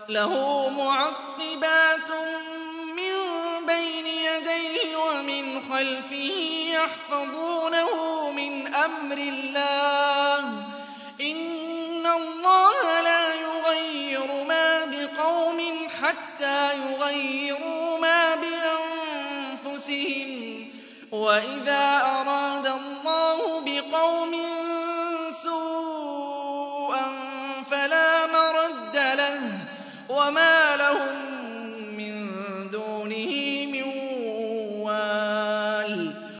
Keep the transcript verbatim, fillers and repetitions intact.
لَهُ مُعَقِّبَاتٌ مِّن بَيْنِ يَدَيْهِ وَمِنْ خَلْفِهِ يَحْفَظُونَهُ مِنْ أَمْرِ اللَّهِ ۗ إِنَّ اللَّهَ لَا يُغَيِّرُ مَا بِقَوْمٍ حَتَّىٰ يُغَيِّرُوا مَا بِأَنفُسِهِمْ ۗ وَإِذَا